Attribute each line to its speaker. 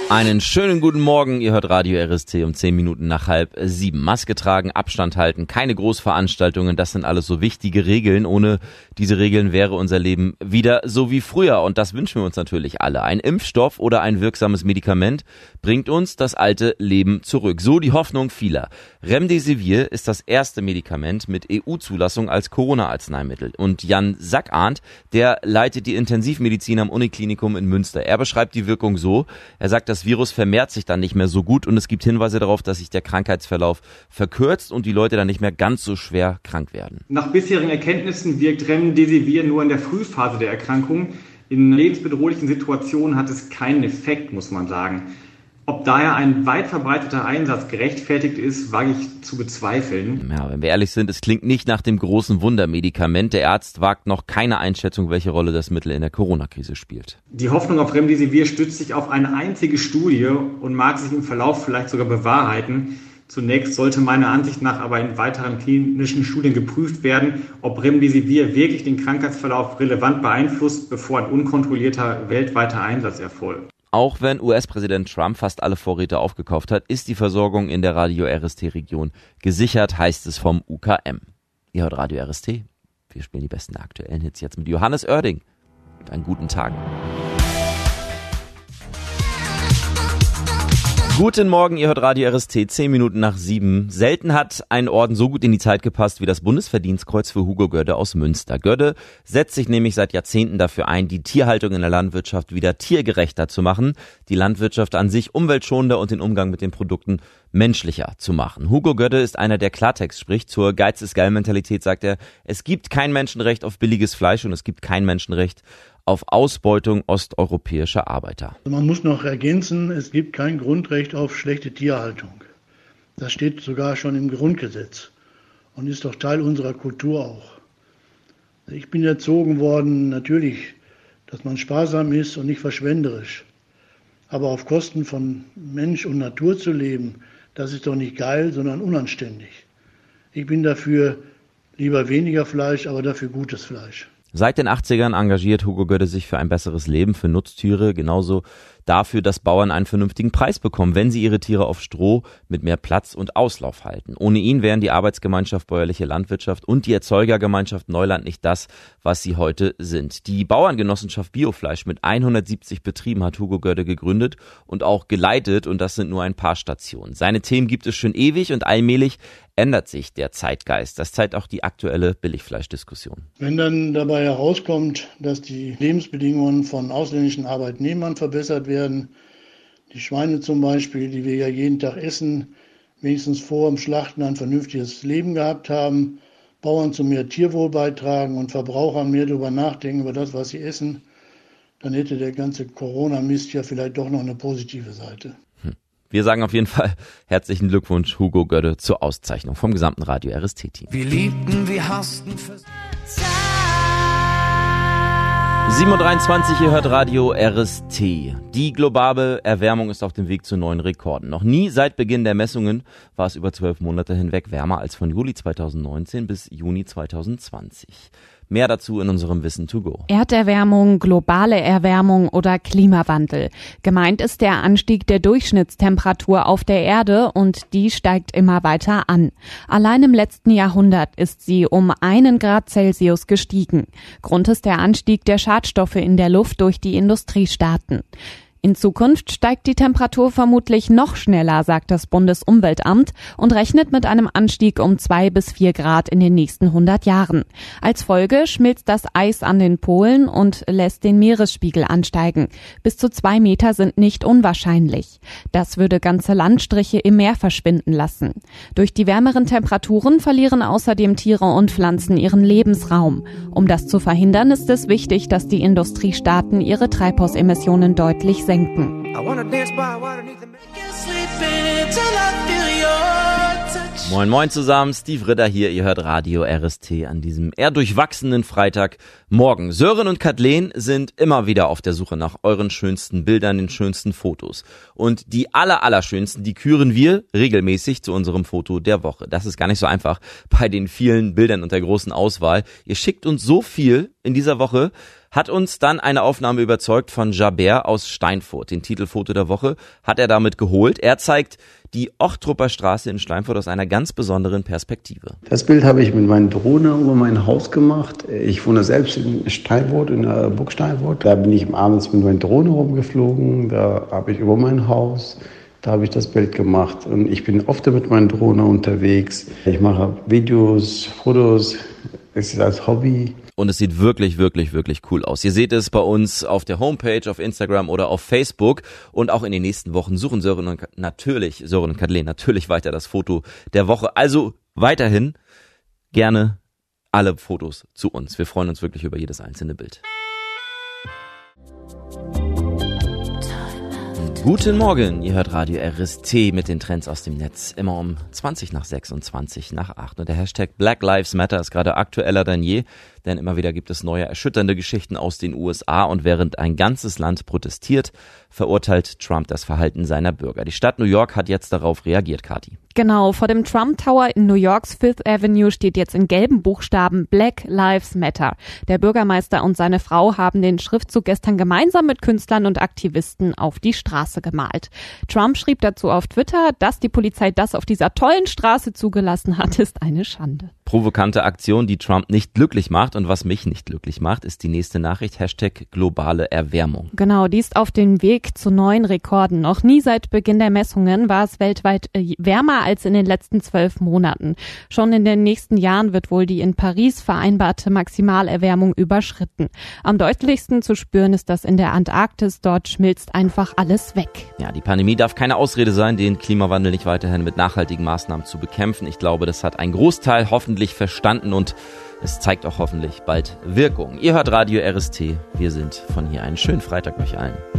Speaker 1: Einen schönen guten Morgen, ihr hört Radio RST um 10 Minuten nach 6:30. Maske tragen, Abstand halten, keine Großveranstaltungen, das sind alles so wichtige Regeln. Ohne diese Regeln wäre unser Leben wieder so wie früher und das wünschen wir uns natürlich alle. Ein Impfstoff oder ein wirksames Medikament bringt uns das alte Leben zurück. So die Hoffnung vieler. Remdesivir ist das erste Medikament mit EU-Zulassung als Corona-Arzneimittel. Und Jan Sackarndt, der leitet die Intensivmedizin am Uniklinikum in Münster. Er beschreibt die Wirkung so, er sagt, das Virus vermehrt sich dann nicht mehr so gut und es gibt Hinweise darauf, dass sich der Krankheitsverlauf verkürzt und die Leute dann nicht mehr ganz so schwer krank werden.
Speaker 2: Nach bisherigen Erkenntnissen wirkt Remdesivir nur in der Frühphase der Erkrankung. In lebensbedrohlichen Situationen hat es keinen Effekt, muss man sagen. Ob daher ein weit verbreiteter Einsatz gerechtfertigt ist, wage ich zu bezweifeln.
Speaker 1: Ja, wenn wir ehrlich sind, es klingt nicht nach dem großen Wundermedikament. Der Arzt wagt noch keine Einschätzung, welche Rolle das Mittel in der Corona-Krise spielt.
Speaker 2: Die Hoffnung auf Remdesivir stützt sich auf eine einzige Studie und mag sich im Verlauf vielleicht sogar bewahrheiten. Zunächst sollte meiner Ansicht nach aber in weiteren klinischen Studien geprüft werden, ob Remdesivir wirklich den Krankheitsverlauf relevant beeinflusst, bevor ein unkontrollierter weltweiter Einsatz erfolgt.
Speaker 1: Auch wenn US-Präsident Trump fast alle Vorräte aufgekauft hat, ist die Versorgung in der Radio RST-Region gesichert, heißt es vom UKM. Ihr hört Radio RST. Wir spielen die besten aktuellen Hits jetzt mit Johannes Oerding. Und einen guten Tag. Guten Morgen, ihr hört Radio RST, 10 Minuten nach 7. Selten hat ein Orden so gut in die Zeit gepasst wie das Bundesverdienstkreuz für Hugo Gödde aus Münster. Gödde setzt sich nämlich seit Jahrzehnten dafür ein, die Tierhaltung in der Landwirtschaft wieder tiergerechter zu machen, die Landwirtschaft an sich umweltschonender und den Umgang mit den Produkten menschlicher zu machen. Hugo Gödde ist einer, der Klartext spricht. Zur Geiz-ist-geil-Mentalität sagt er, es gibt kein Menschenrecht auf billiges Fleisch und es gibt kein Menschenrecht auf Ausbeutung osteuropäischer Arbeiter.
Speaker 3: Man muss noch ergänzen, es gibt kein Grundrecht auf schlechte Tierhaltung. Das steht sogar schon im Grundgesetz und ist doch Teil unserer Kultur auch. Ich bin erzogen worden, natürlich, dass man sparsam ist und nicht verschwenderisch. Aber auf Kosten von Mensch und Natur zu leben, das ist doch nicht geil, sondern unanständig. Ich bin dafür lieber weniger Fleisch, aber dafür gutes Fleisch.
Speaker 1: Seit den 80ern engagiert Hugo Gödde sich für ein besseres Leben für Nutztiere, genauso dafür, dass Bauern einen vernünftigen Preis bekommen, wenn sie ihre Tiere auf Stroh mit mehr Platz und Auslauf halten. Ohne ihn wären die Arbeitsgemeinschaft Bäuerliche Landwirtschaft und die Erzeugergemeinschaft Neuland nicht das, was sie heute sind. Die Bauerngenossenschaft Biofleisch mit 170 Betrieben hat Hugo Gödde gegründet und auch geleitet und das sind nur ein paar Stationen. Seine Themen gibt es schon ewig und allmählich ändert sich der Zeitgeist. Das zeigt auch die aktuelle Billigfleischdiskussion.
Speaker 3: Wenn dann dabei herauskommt, dass die Lebensbedingungen von ausländischen Arbeitnehmern verbessert werden, die Schweine zum Beispiel, die wir ja jeden Tag essen, wenigstens vor dem Schlachten ein vernünftiges Leben gehabt haben, Bauern zu mehr Tierwohl beitragen und Verbraucher mehr darüber nachdenken, über das, was sie essen, dann hätte der ganze Corona-Mist ja vielleicht doch noch eine positive Seite.
Speaker 1: Wir sagen auf jeden Fall herzlichen Glückwunsch, Hugo Gödde, zur Auszeichnung vom gesamten Radio RST-Team.
Speaker 4: Wir liebten, wir hassten.
Speaker 1: 7:23 Uhr, ihr hört Radio RST. Die globale Erwärmung ist auf dem Weg zu neuen Rekorden. Noch nie seit Beginn der Messungen war es über 12 Monate hinweg wärmer als von Juli 2019 bis Juni 2020. Mehr dazu in unserem Wissen to go.
Speaker 5: Erderwärmung, globale Erwärmung oder Klimawandel. Gemeint ist der Anstieg der Durchschnittstemperatur auf der Erde und die steigt immer weiter an. Allein im letzten Jahrhundert ist sie um 1 Grad Celsius gestiegen. Grund ist der Anstieg der Schadstoffe in der Luft durch die Industriestaaten. In Zukunft steigt die Temperatur vermutlich noch schneller, sagt das Bundesumweltamt und rechnet mit einem Anstieg um 2 bis 4 Grad in den nächsten 100 Jahren. Als Folge schmilzt das Eis an den Polen und lässt den Meeresspiegel ansteigen. Bis zu 2 Meter sind nicht unwahrscheinlich. Das würde ganze Landstriche im Meer verschwinden lassen. Durch die wärmeren Temperaturen verlieren außerdem Tiere und Pflanzen ihren Lebensraum. Um das zu verhindern, ist es wichtig, dass die Industriestaaten ihre Treibhausemissionen deutlich senken.
Speaker 1: Moin moin zusammen, Steve Ritter hier, ihr hört Radio RST an diesem eher durchwachsenen Freitagmorgen. Sören und Kathleen sind immer wieder auf der Suche nach euren schönsten Bildern, den schönsten Fotos. Und die allerschönsten, die küren wir regelmäßig zu unserem Foto der Woche. Das ist gar nicht so einfach bei den vielen Bildern und der großen Auswahl. Ihr schickt uns so viel in dieser Woche, hat uns dann eine Aufnahme überzeugt von Jaber aus Steinfurt. Den Titelfoto der Woche hat er damit geholt. Er zeigt die Ochtrupper Straße in Steinfurt aus einer ganz besonderen Perspektive.
Speaker 6: Das Bild habe ich mit meiner Drohne über mein Haus gemacht. Ich wohne selbst in Steinfurt, in der Burg Steinfurt. Da bin ich abends mit meiner Drohne rumgeflogen. Da habe ich über mein Haus, da habe ich das Bild gemacht. Und ich bin oft mit meiner Drohne unterwegs. Ich mache Videos, Fotos. Es ist als Hobby.
Speaker 1: Und es sieht wirklich, wirklich, wirklich cool aus. Ihr seht es bei uns auf der Homepage, auf Instagram oder auf Facebook. Und auch in den nächsten Wochen suchen Sören und Kathleen natürlich weiter das Foto der Woche. Also weiterhin gerne alle Fotos zu uns. Wir freuen uns wirklich über jedes einzelne Bild. Guten Morgen, ihr hört Radio RST mit den Trends aus dem Netz, immer um 20 nach 6 und 20 nach 8. Und der Hashtag Black Lives Matter ist gerade aktueller denn je, denn immer wieder gibt es neue erschütternde Geschichten aus den USA und während ein ganzes Land protestiert, verurteilt Trump das Verhalten seiner Bürger. Die Stadt New York hat jetzt darauf reagiert, Kathi.
Speaker 5: Genau, vor dem Trump Tower in New Yorks Fifth Avenue steht jetzt in gelben Buchstaben Black Lives Matter. Der Bürgermeister und seine Frau haben den Schriftzug gestern gemeinsam mit Künstlern und Aktivisten auf die Straße gemalt. Trump schrieb dazu auf Twitter, dass die Polizei das auf dieser tollen Straße zugelassen hat, ist eine Schande.
Speaker 1: Provokante Aktion, die Trump nicht glücklich macht und was mich nicht glücklich macht, ist die nächste Nachricht, Hashtag globale Erwärmung.
Speaker 5: Genau, die ist auf dem Weg zu neuen Rekorden. Noch nie seit Beginn der Messungen war es weltweit wärmer als in den letzten 12 Monaten. Schon in den nächsten Jahren wird wohl die in Paris vereinbarte Maximalerwärmung überschritten. Am deutlichsten zu spüren ist das in der Antarktis. Dort schmilzt einfach alles weg.
Speaker 1: Ja, die Pandemie darf keine Ausrede sein, den Klimawandel nicht weiterhin mit nachhaltigen Maßnahmen zu bekämpfen. Ich glaube, das hat ein Großteil hoffentlich verstanden und es zeigt auch hoffentlich bald Wirkung. Ihr hört Radio RST. Wir sind von hier. Einen schönen Freitag euch allen.